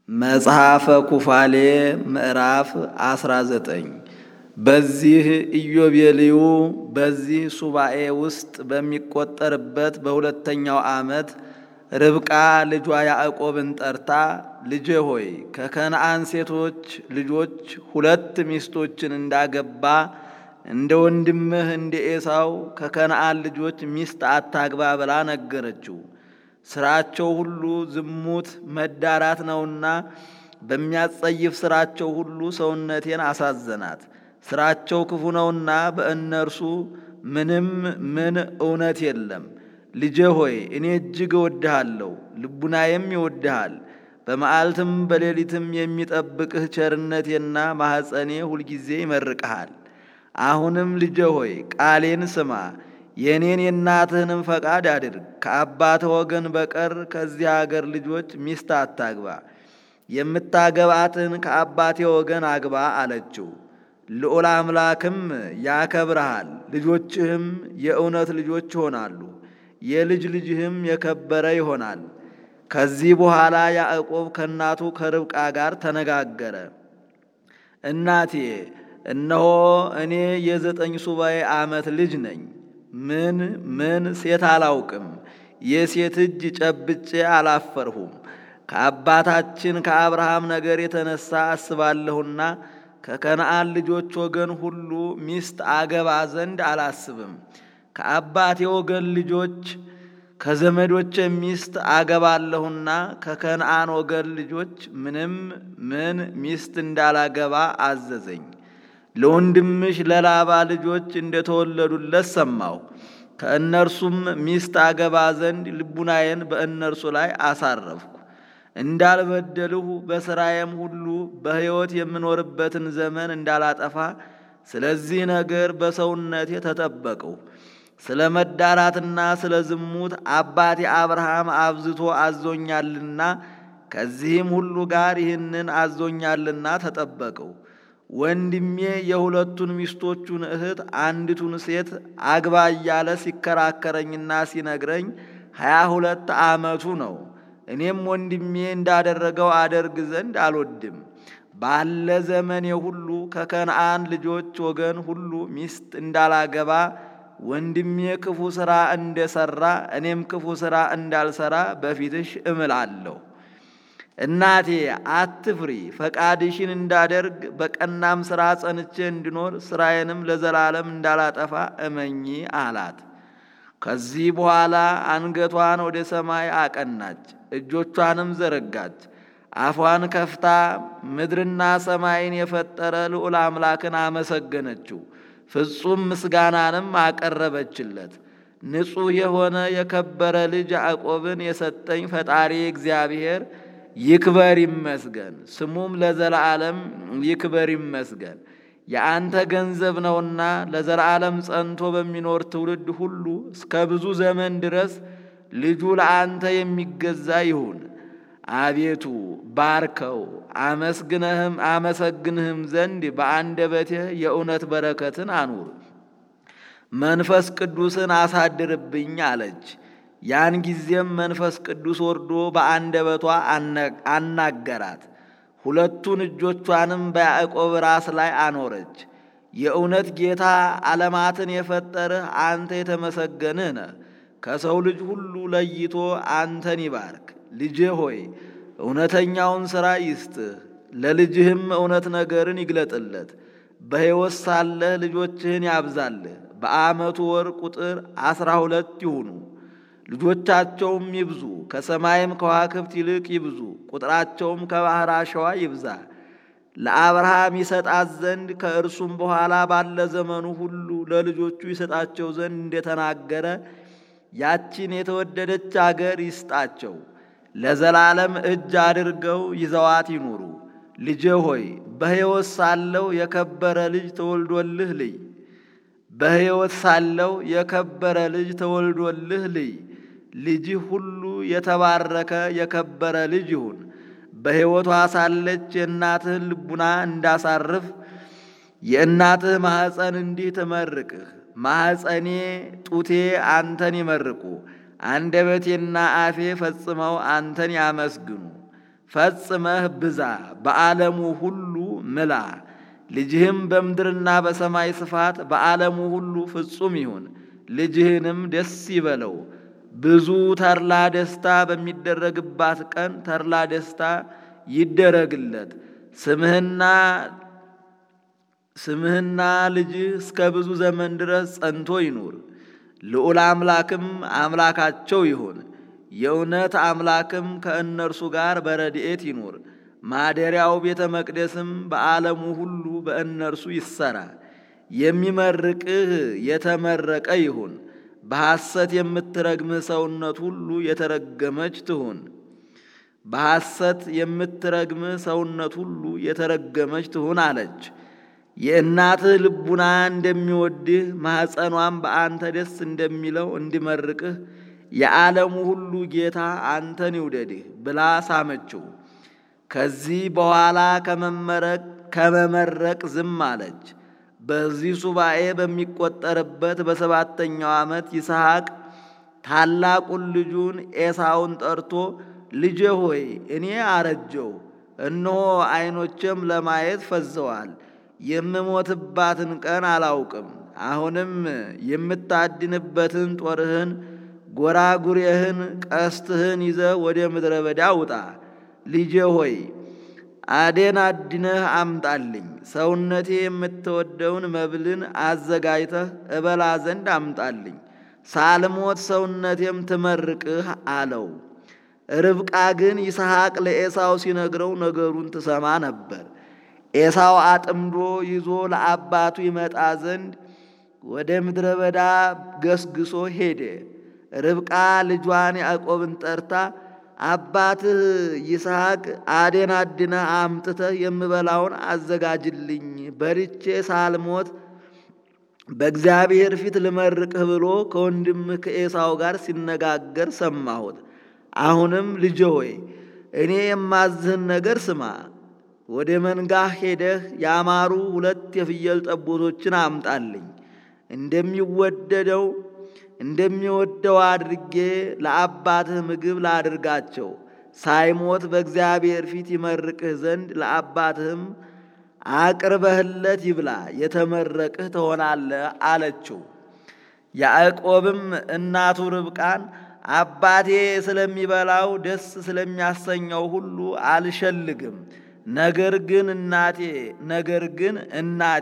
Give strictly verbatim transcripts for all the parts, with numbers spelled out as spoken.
መጽሐፈ ኩፋሌ ምዕራፍ አስራ ዘጠኝ በዚህ ኢዮቤልዩ በዚህ ሱባኤ ውስጥ በሚቆጠርበት በሁለተኛው ዓመት ርብቃ ልጇ ያዕቆብን ጠርታ ልጄ ሆይ ከከነዓን ሴቶች ልጆች ሁለት ሚስቶችን እንዳገባ እንደ ወንድምህ እንደ ኤሳው ከከነዓን ልጆች ሚስት አታግባ ብላ ነገረችው። ስራቸው ሁሉ ዝሙት መዳራት ነውና በሚያጸይፍ ስራቸው ሁሉ ሰውነቴን አሳዘናት። ስራቸው ክፉ ነውና በእነርሱ ምንም ምን እውነት የለም። ልጄ ሆይ እኔ እጅግ እወድሃለሁ፣ ልቡናዬም ይወድሃል። በመዓልትም በሌሊትም የሚጠብቅህ ቸርነቴና ማኅፀኔ ሁልጊዜ ይመርቅሃል። አሁንም ልጄ ሆይ ቃሌን ስማ፣ የኔን የእናትህንም ፈቃድ አድርግ። ከአባትህ ወገን በቀር ከዚህ አገር ልጆች ሚስት አታግባ፣ የምታገባትን ከአባቴ ወገን አግባ አለችው። ልዑል አምላክም ያከብርሃል፣ ልጆችህም የእውነት ልጆች ይሆናሉ፣ የልጅ ልጅህም የከበረ ይሆናል። ከዚህ በኋላ ያዕቆብ ከእናቱ ከርብቃ ጋር ተነጋገረ። እናቴ እነሆ እኔ የዘጠኝ ሱባኤ ዓመት ልጅ ነኝ። ምን ምን ሴት አላውቅም፣ የሴት እጅ ጨብጬ አላፈርሁም። ከአባታችን ከአብርሃም ነገር የተነሳ አስባለሁና ከከነዓን ልጆች ወገን ሁሉ ሚስት አገባ ዘንድ አላስብም። ከአባቴ ወገን ልጆች ከዘመዶቼ ሚስት አገባለሁና ከከነዓን ወገን ልጆች ምንም ምን ሚስት እንዳላገባ አዘዘኝ። ለወንድምሽ ለላባ ልጆች እንደተወለዱለት ሰማሁ። ከእነርሱም ሚስት አገባ ዘንድ ልቡናዬን በእነርሱ ላይ አሳረፍኩ። እንዳልበደልሁ በሥራዬም ሁሉ በሕይወት የምኖርበትን ዘመን እንዳላጠፋ ስለዚህ ነገር በሰውነቴ ተጠበቅሁ። ስለ መዳራትና ስለ ዝሙት አባቴ አብርሃም አብዝቶ አዞኛልና ከዚህም ሁሉ ጋር ይህንን አዞኛልና ተጠበቅሁ። ወንድሜ የሁለቱን ሚስቶቹን እህት አንዲቱን ሴት አግባ እያለ ሲከራከረኝና ሲነግረኝ ሀያ ሁለት ዓመቱ ነው። እኔም ወንድሜ እንዳደረገው አደርግ ዘንድ አልወድም። ባለ ዘመኔ ሁሉ ከከነዓን ልጆች ወገን ሁሉ ሚስት እንዳላገባ ወንድሜ ክፉ ሥራ እንደሠራ እኔም ክፉ ሥራ እንዳልሠራ በፊትሽ እምላለሁ። እናቴ አትፍሪ፣ ፈቃድሽን እንዳደርግ በቀናም ሥራ ጸንቼ እንድኖር ሥራዬንም ለዘላለም እንዳላጠፋ እመኚ አላት። ከዚህ በኋላ አንገቷን ወደ ሰማይ አቀናች፣ እጆቿንም ዘረጋች። አፏን ከፍታ ምድርና ሰማይን የፈጠረ ልዑል አምላክን አመሰገነችው። ፍጹም ምስጋናንም አቀረበችለት። ንጹሕ የሆነ የከበረ ልጅ ያዕቆብን የሰጠኝ ፈጣሪ እግዚአብሔር ይክበር ይመስገን፣ ስሙም ለዘላለም ይክበር ይመስገን። የአንተ ገንዘብ ነውና ለዘላለም ጸንቶ በሚኖር ትውልድ ሁሉ እስከ ብዙ ዘመን ድረስ ልጁ ለአንተ የሚገዛ ይሁን። አቤቱ ባርከው፣ አመስግነህም አመሰግንህም ዘንድ በአንደበቴ የእውነት በረከትን አኑር። መንፈስ ቅዱስን አሳድርብኝ አለች። ያን ጊዜም መንፈስ ቅዱስ ወርዶ በአንደበቷ አናገራት። ሁለቱን እጆቿንም በያዕቆብ ራስ ላይ አኖረች። የእውነት ጌታ ዓለማትን የፈጠርህ አንተ የተመሰገንህ ነህ። ከሰው ልጅ ሁሉ ለይቶ አንተን ይባርክ። ልጄ ሆይ እውነተኛውን ሥራ ይስጥህ፣ ለልጅህም እውነት ነገርን ይግለጥለት። በሕይወት ሳለህ ልጆችህን ያብዛልህ። በዓመቱ ወር ቁጥር አስራ ሁለት ይሁኑ። ልጆቻቸውም ይብዙ፣ ከሰማይም ከዋክብት ይልቅ ይብዙ። ቁጥራቸውም ከባሕር አሸዋ ይብዛ። ለአብርሃም ይሰጣት ዘንድ ከእርሱም በኋላ ባለ ዘመኑ ሁሉ ለልጆቹ ይሰጣቸው ዘንድ እንደተናገረ ያቺን የተወደደች አገር ይስጣቸው። ለዘላለም እጅ አድርገው ይዘዋት ይኑሩ። ልጄ ሆይ በሕይወት ሳለው የከበረ ልጅ ተወልዶልህ ልይ በሕይወት ሳለው የከበረ ልጅ ተወልዶልህ ልይ ልጅህ ሁሉ የተባረከ የከበረ ልጅ ይሁን። በሕይወቷ ሳለች የእናትህን ልቡና እንዳሳርፍ የእናትህ ማኅፀን እንዲህ ትመርቅህ። ማኅፀኔ ጡቴ አንተን ይመርቁ፣ አንደበቴና አፌ ፈጽመው አንተን ያመስግኑ። ፈጽመህ ብዛ፣ በዓለሙ ሁሉ ምላ። ልጅህም በምድርና በሰማይ ስፋት በዓለሙ ሁሉ ፍጹም ይሁን። ልጅህንም ደስ ይበለው። ብዙ ተድላ ደስታ በሚደረግባት ቀን ተድላ ደስታ ይደረግለት። ስምህና ስምህና ልጅህ እስከ ብዙ ዘመን ድረስ ጸንቶ ይኑር። ልዑል አምላክም አምላካቸው ይሁን። የእውነት አምላክም ከእነርሱ ጋር በረድኤት ይኑር። ማደሪያው ቤተ መቅደስም በዓለሙ ሁሉ በእነርሱ ይሰራ። የሚመርቅህ የተመረቀ ይሁን። በሐሰት የምትረግምህ ሰውነት ሁሉ የተረገመች ትሁን። በሐሰት የምትረግምህ ሰውነት ሁሉ የተረገመች ትሁን አለች። የእናትህ ልቡና እንደሚወድህ ማኅፀኗም በአንተ ደስ እንደሚለው እንዲመርቅህ የዓለሙ ሁሉ ጌታ አንተን ይውደድህ ብላ ሳመችው። ከዚህ በኋላ ከመመረቅ ከመመረቅ ዝም አለች። በዚህ ሱባኤ በሚቆጠርበት በሰባተኛው ዓመት ይስሐቅ ታላቁን ልጁን ኤሳውን ጠርቶ ልጄ ሆይ እኔ አረጀው፣ እነሆ ዓይኖቼም ለማየት ፈዘዋል። የምሞትባትን ቀን አላውቅም። አሁንም የምታድንበትን ጦርህን፣ ጎራጉሬህን፣ ቀስትህን ይዘህ ወደ ምድረ በዳ ውጣ። ልጄ ሆይ አዴን አድነህ አምጣልኝ። ሰውነቴ የምትወደውን መብልን አዘጋጅተህ እበላ ዘንድ አምጣልኝ፣ ሳልሞት ሰውነቴም ትመርቅህ አለው። ርብቃ ግን ይስሐቅ ለኤሳው ሲነግረው ነገሩን ትሰማ ነበር። ኤሳው አጥምዶ ይዞ ለአባቱ ይመጣ ዘንድ ወደ ምድረ በዳ ገስግሶ ሄደ። ርብቃ ልጇን ያዕቆብን ጠርታ አባትህ ይስሐቅ አዴን አድነህ አምጥተህ የምበላውን አዘጋጅልኝ፣ በልቼ ሳልሞት በእግዚአብሔር ፊት ልመርቅህ ብሎ ከወንድምህ ከኤሳው ጋር ሲነጋገር ሰማሁት። አሁንም ልጄ ሆይ እኔ የማዝህን ነገር ስማ። ወደ መንጋህ ሄደህ ያማሩ ሁለት የፍየል ጠቦቶችን አምጣልኝ። እንደሚወደደው እንደሚወደው አድርጌ ለአባትህ ምግብ ላድርጋቸው። ሳይሞት በእግዚአብሔር ፊት ይመርቅህ ዘንድ ለአባትህም አቅርበህለት ይብላ፣ የተመረቅህ ትሆናለህ አለችው። ያዕቆብም እናቱ ርብቃን አባቴ ስለሚበላው ደስ ስለሚያሰኘው ሁሉ አልሸልግም። ነገር ግን እናቴ ነገር ግን እናቴ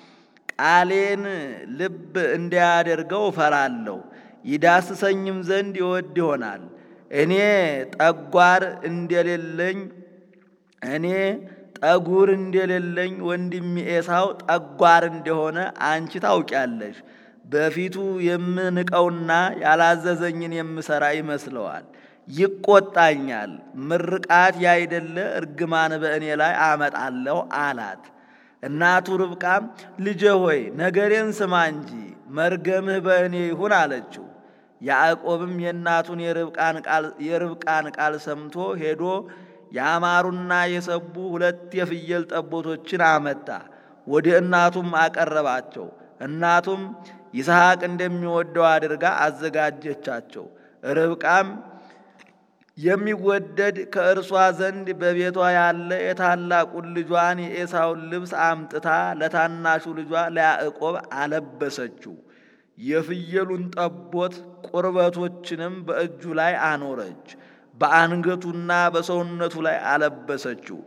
ቃሌን ልብ እንዲያደርገው እፈራለሁ፣ ይዳስሰኝም ዘንድ ይወድ ይሆናል። እኔ ጠጓር እንደሌለኝ እኔ ጠጉር እንደሌለኝ ወንድሜ ኤሳው ጠጓር እንደሆነ አንቺ ታውቂያለሽ። በፊቱ የምንቀውና ያላዘዘኝን የምሰራ ይመስለዋል፣ ይቆጣኛል። ምርቃት ያይደለ እርግማን በእኔ ላይ አመጣለሁ አላት። እናቱ ርብቃም ልጄ ሆይ ነገሬን ስማ እንጂ መርገምህ በእኔ ይሁን አለችው። ያዕቆብም የእናቱን የርብቃን ቃል ሰምቶ ሄዶ ያማሩና የሰቡ ሁለት የፍየል ጠቦቶችን አመጣ፣ ወደ እናቱም አቀረባቸው። እናቱም ይስሐቅ እንደሚወደው አድርጋ አዘጋጀቻቸው። ርብቃም የሚወደድ ከእርሷ ዘንድ በቤቷ ያለ የታላቁን ልጇን የኤሳውን ልብስ አምጥታ ለታናሹ ልጇ ለያዕቆብ አለበሰችው። የፍየሉን ጠቦት ቁርበቶችንም በእጁ ላይ አኖረች፣ በአንገቱና በሰውነቱ ላይ አለበሰችው።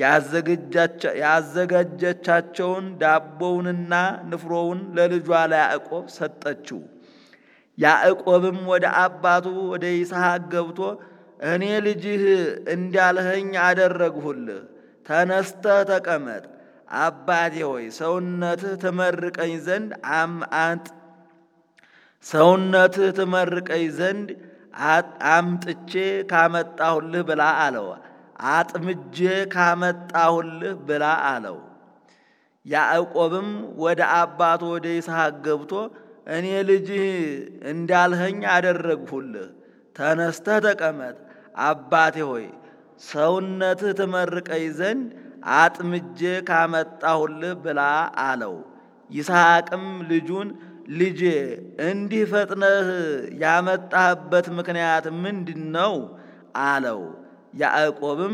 ያዘጋጀቻቸውን ዳቦውንና ንፍሮውን ለልጇ ለያዕቆብ ሰጠችው። ያዕቆብም ወደ አባቱ ወደ ይስሐቅ ገብቶ እኔ ልጅህ እንዳልኸኝ አደረግሁልህ፣ ተነስተህ ተቀመጥ። አባቴ ሆይ ሰውነትህ ትመርቀኝ ዘንድ አምአንጥ ሰውነትህ ትመርቀኝ ዘንድ አምጥቼ ካመጣሁልህ ብላ አለው። አጥምጄ ካመጣሁልህ ብላ አለው። ያዕቆብም ወደ አባቱ ወደ ይስሐቅ ገብቶ እኔ ልጅህ እንዳልኸኝ አደረግሁልህ፣ ተነስተህ ተቀመጥ። አባቴ ሆይ ሰውነትህ ትመርቀኝ ዘንድ አጥምጄ ካመጣሁልህ ብላ አለው። ይስሐቅም ልጁን ልጄ እንዲህ ፈጥነህ ያመጣህበት ምክንያት ምንድን ነው አለው። ያዕቆብም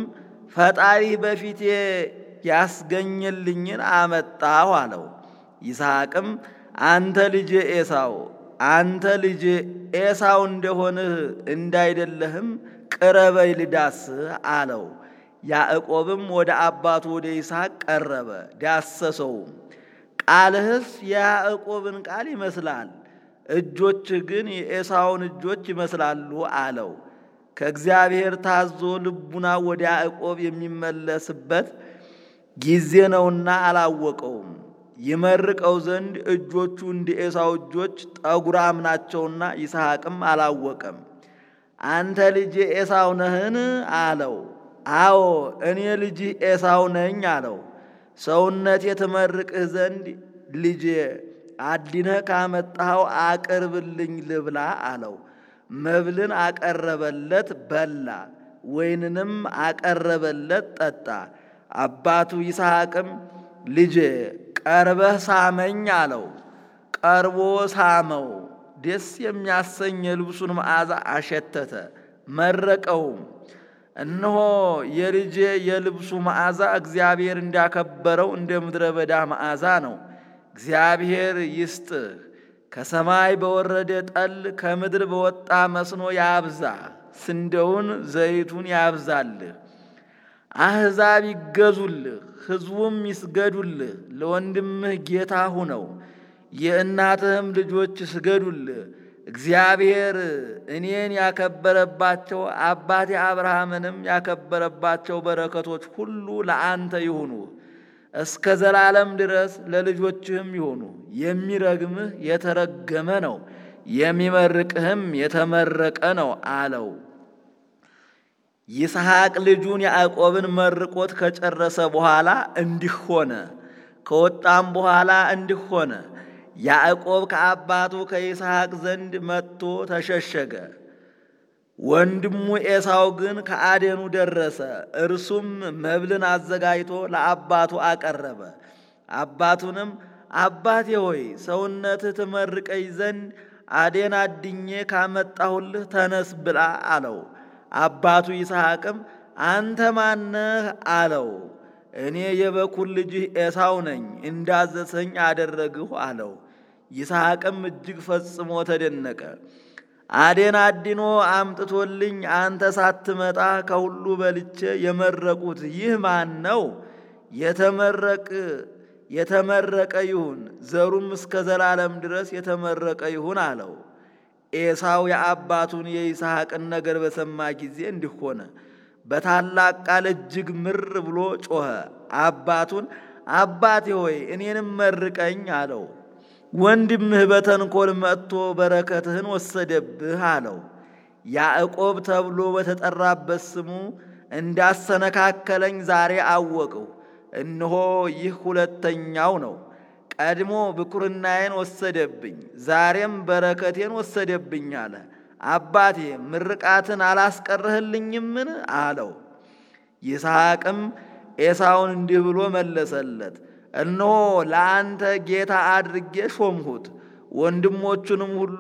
ፈጣሪ በፊቴ ያስገኘልኝን አመጣሁ አለው። ይስሐቅም አንተ ልጄ ኤሳው አንተ ልጄ ኤሳው እንደሆንህ እንዳይደለህም ቅረበይ ልዳስህ አለው። ያዕቆብም ወደ አባቱ ወደ ይስሐቅ ቀረበ፣ ዳሰሰውም። ቃልህስ የያዕቆብን ቃል ይመስላል፣ እጆችህ ግን የኤሳውን እጆች ይመስላሉ አለው። ከእግዚአብሔር ታዞ ልቡና ወደ ያዕቆብ የሚመለስበት ጊዜ ነውና አላወቀውም። ይመርቀው ዘንድ እጆቹ እንደ ኤሳው እጆች ጠጉራም ናቸውና ይስሐቅም አላወቀም። አንተ ልጅ ኤሳው ነህን አለው። አዎ እኔ ልጅ ኤሳው ነኝ አለው። ሰውነቴ ትመርቅህ ዘንድ ልጄ አዲነህ ካመጣኸው አቅርብልኝ ልብላ አለው። መብልን አቀረበለት፣ በላ። ወይንንም አቀረበለት፣ ጠጣ። አባቱ ይስሐቅም ልጄ ቀርበህ ሳመኝ አለው። ቀርቦ ሳመው። ደስ የሚያሰኝ የልብሱን መዓዛ አሸተተ፣ መረቀውም። እነሆ የልጄ የልብሱ መዓዛ እግዚአብሔር እንዳከበረው እንደ ምድረ በዳ መዓዛ ነው። እግዚአብሔር ይስጥህ፣ ከሰማይ በወረደ ጠል ከምድር በወጣ መስኖ ያብዛህ፣ ስንዴውን ዘይቱን ያብዛልህ። አሕዛብ ይገዙልህ፣ ሕዝቡም ይስገዱልህ። ለወንድምህ ጌታ ሁነው፣ የእናትህም ልጆች ይስገዱልህ። እግዚአብሔር እኔን ያከበረባቸው አባቴ አብርሃምንም ያከበረባቸው በረከቶች ሁሉ ለአንተ ይሁኑ፣ እስከ ዘላለም ድረስ ለልጆችህም ይሁኑ። የሚረግምህ የተረገመ ነው፣ የሚመርቅህም የተመረቀ ነው አለው። ይስሐቅ ልጁን ያዕቆብን መርቆት ከጨረሰ በኋላ እንዲህ ሆነ። ከወጣም በኋላ እንዲህ ሆነ። ያዕቆብ ከአባቱ ከይስሐቅ ዘንድ መጥቶ ተሸሸገ። ወንድሙ ኤሳው ግን ከአዴኑ ደረሰ። እርሱም መብልን አዘጋጅቶ ለአባቱ አቀረበ። አባቱንም አባቴ ሆይ ሰውነትህ ትመርቀኝ ዘንድ አዴን አድኜ ካመጣሁልህ ተነስ ብላ አለው። አባቱ ይስሐቅም አንተ ማነህ አለው። እኔ የበኩር ልጅህ ኤሳው ነኝ፣ እንዳዘዘኝ አደረግሁ አለው። ይስሐቅም እጅግ ፈጽሞ ተደነቀ። አዴን አድኖ አምጥቶልኝ አንተ ሳትመጣ ከሁሉ በልቼ የመረቁት ይህ ማን ነው? የተመረቅ የተመረቀ ይሁን፣ ዘሩም እስከ ዘላለም ድረስ የተመረቀ ይሁን አለው። ኤሳው የአባቱን የይስሐቅን ነገር በሰማ ጊዜ እንዲህ ሆነ። በታላቅ ቃል እጅግ ምር ብሎ ጮኸ። አባቱን አባቴ ሆይ እኔንም መርቀኝ አለው። ወንድምህ በተንኮል መጥቶ በረከትህን ወሰደብህ አለው። ያዕቆብ ተብሎ በተጠራበት ስሙ እንዳሰነካከለኝ ዛሬ አወቅሁ። እነሆ ይህ ሁለተኛው ነው። ቀድሞ ብኩርናዬን ወሰደብኝ፣ ዛሬም በረከቴን ወሰደብኝ አለ። አባቴ ምርቃትን አላስቀረህልኝምን አለው። ይስሐቅም ኤሳውን እንዲህ ብሎ መለሰለት፣ እነሆ ለአንተ ጌታ አድርጌ ሾምሁት፣ ወንድሞቹንም ሁሉ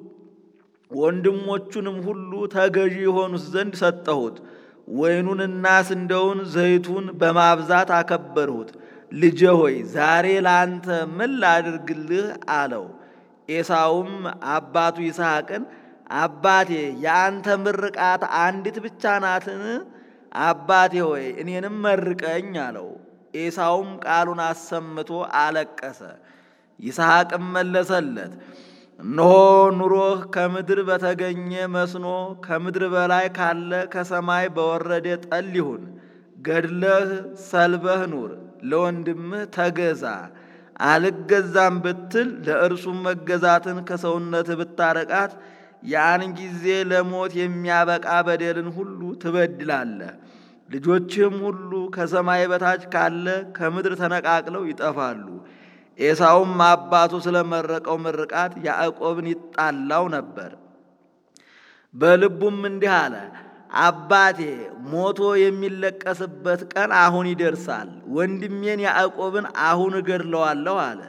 ወንድሞቹንም ሁሉ ተገዢ የሆኑት ዘንድ ሰጠሁት። ወይኑንና ስንዴውን ዘይቱን በማብዛት አከበርሁት። ልጄ ሆይ ዛሬ ለአንተ ምን ላድርግልህ አለው። ኤሳውም አባቱ ይስሐቅን አባቴ የአንተ ምርቃት አንዲት ብቻ ናትን? አባቴ ሆይ እኔንም መርቀኝ አለው። ኤሳውም ቃሉን አሰምቶ አለቀሰ። ይስሐቅም መለሰለት፣ እነሆ ኑሮህ ከምድር በተገኘ መስኖ ከምድር በላይ ካለ ከሰማይ በወረደ ጠል ይሁን። ገድለህ ሰልበህ ኑር፣ ለወንድምህ ተገዛ። አልገዛም ብትል ለእርሱም መገዛትን ከሰውነትህ ብታረቃት ያን ጊዜ ለሞት የሚያበቃ በደልን ሁሉ ትበድላለህ። ልጆችህም ሁሉ ከሰማይ በታች ካለ ከምድር ተነቃቅለው ይጠፋሉ። ኤሳውም አባቱ ስለመረቀው ምርቃት ያዕቆብን ይጣላው ነበር። በልቡም እንዲህ አለ፣ አባቴ ሞቶ የሚለቀስበት ቀን አሁን ይደርሳል። ወንድሜን ያዕቆብን አሁን እገድለዋለሁ አለ።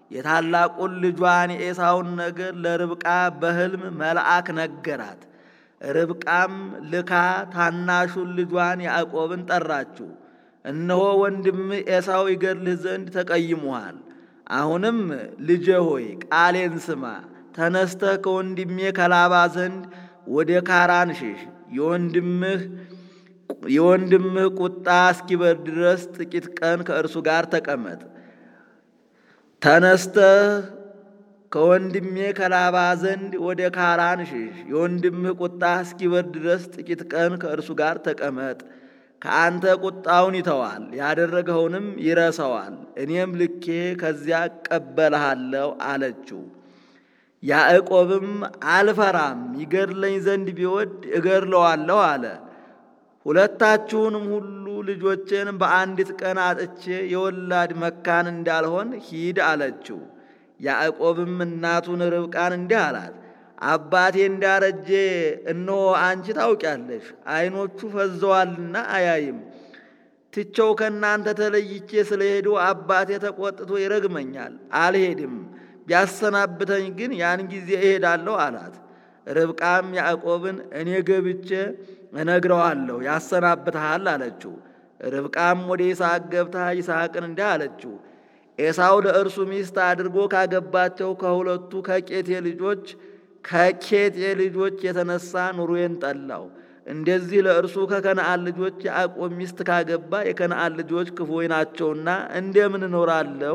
የታላቁን ልጇን የኤሳውን ነገር ለርብቃ በሕልም መልአክ ነገራት። ርብቃም ልካ ታናሹን ልጇን ያዕቆብን ጠራችው። እነሆ ወንድምህ ኤሳው ይገድልህ ዘንድ ተቀይሞሃል። አሁንም ልጄ ሆይ ቃሌን ስማ፣ ተነስተህ ከወንድሜ ከላባ ዘንድ ወደ ካራን ሽሽ። የወንድምህ የወንድምህ ቁጣ እስኪበርድ ድረስ ጥቂት ቀን ከእርሱ ጋር ተቀመጥ። ተነስተህ ከወንድሜ ከላባ ዘንድ ወደ ካራን ሽሽ። የወንድምህ ቁጣ እስኪበርድ ድረስ ጥቂት ቀን ከእርሱ ጋር ተቀመጥ። ከአንተ ቁጣውን ይተዋል፣ ያደረገውንም ይረሳዋል። እኔም ልኬ ከዚያ እቀበልሃለሁ አለችው። ያዕቆብም አልፈራም፣ ይገድለኝ ዘንድ ቢወድ እገድለዋለሁ አለ። ሁለታችሁንም ሁሉ ልጆቼን በአንዲት ቀን አጥቼ የወላድ መካን እንዳልሆን ሂድ አለችው። ያዕቆብም እናቱን ርብቃን እንዲህ አላት፣ አባቴ እንዳረጀ እነሆ አንቺ ታውቂያለሽ። ዓይኖቹ ፈዘዋልና አያይም። ትቼው ከእናንተ ተለይቼ ስለሄዱ አባቴ ተቆጥቶ ይረግመኛል፣ አልሄድም። ቢያሰናብተኝ ግን ያን ጊዜ እሄዳለሁ አላት። ርብቃም ያዕቆብን እኔ ገብቼ እነግረዋለሁ፣ ያሰናብትሃል አለችው። ርብቃም ወደ ይስሐቅ ገብታ ይስሐቅን እንዲህ አለችው፣ ኤሳው ለእርሱ ሚስት አድርጎ ካገባቸው ከሁለቱ ከኬጤ ልጆች ከኬጤ ልጆች የተነሳ ኑሮዬን ጠላው። እንደዚህ ለእርሱ ከከነዓን ልጆች ያዕቆብ ሚስት ካገባ የከነዓን ልጆች ክፉዎች ናቸውና እንደምን እኖራለሁ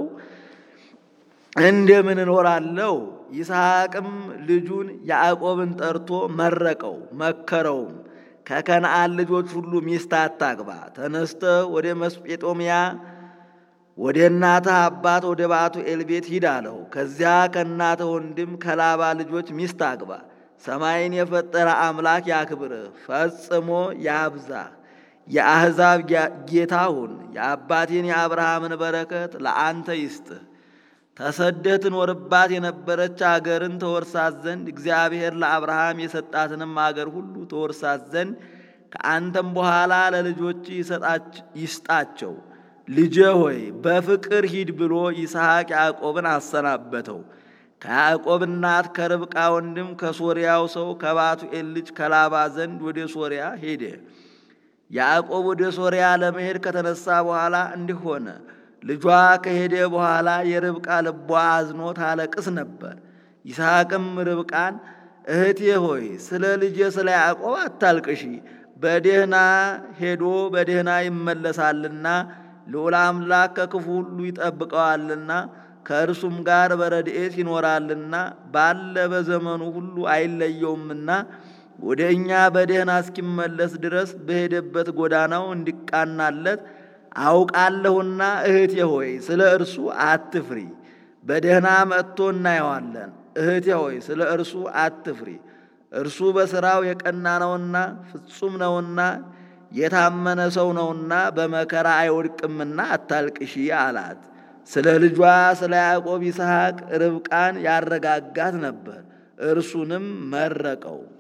እንደምን እኖራለሁ? ይስሐቅም ልጁን ያዕቆብን ጠርቶ መረቀው፣ መከረውም። ከከነዓን ልጆች ሁሉ ሚስት አታግባ፣ ተነስተህ ወደ መስጴጦምያ ወደ እናትህ አባት ወደ ባቱኤል ቤት ሂድ አለው። ከዚያ ከእናትህ ወንድም ከላባ ልጆች ሚስት አግባ። ሰማይን የፈጠረ አምላክ ያክብርህ፣ ፈጽሞ ያብዛህ። የአሕዛብ ጌታ ሁን። የአባቴን የአብርሃምን በረከት ለአንተ ይስጥህ። ተሰደህ ትኖርባት የነበረች አገርን ተወርሳት ዘንድ እግዚአብሔር ለአብርሃም የሰጣትንም አገር ሁሉ ተወርሳት ዘንድ ከአንተም በኋላ ለልጆች ይስጣቸው። ልጄ ሆይ በፍቅር ሂድ ብሎ ይስሐቅ ያዕቆብን አሰናበተው። ከያዕቆብ እናት ከርብቃ ወንድም ከሶርያው ሰው ከባቱኤል ልጅ ከላባ ዘንድ ወደ ሶርያ ሄደ። ያዕቆብ ወደ ሶርያ ለመሄድ ከተነሳ በኋላ እንዲህ ሆነ። ልጇ ከሄደ በኋላ የርብቃ ልቧ አዝኖ ታለቅስ ነበር። ይስሐቅም ርብቃን እህቴ ሆይ ስለ ልጄ ስለ ያዕቆብ አታልቅሺ፣ በደህና ሄዶ በደህና ይመለሳልና ልዑል አምላክ ከክፉ ሁሉ ይጠብቀዋልና ከእርሱም ጋር በረድኤት ይኖራልና ባለ በዘመኑ ሁሉ አይለየውምና ወደ እኛ በደህና እስኪመለስ ድረስ በሄደበት ጎዳናው እንዲቃናለት አውቃለሁና እህቴ ሆይ ስለ እርሱ አትፍሪ። በደህና መጥቶ እናየዋለን። እህቴ ሆይ ስለ እርሱ አትፍሪ። እርሱ በሥራው የቀና ነውና ፍጹም ነውና የታመነ ሰው ነውና በመከራ አይወድቅምና አታልቅሺ አላት። ስለ ልጇ ስለ ያዕቆብ ይስሐቅ ርብቃን ያረጋጋት ነበር፣ እርሱንም መረቀው።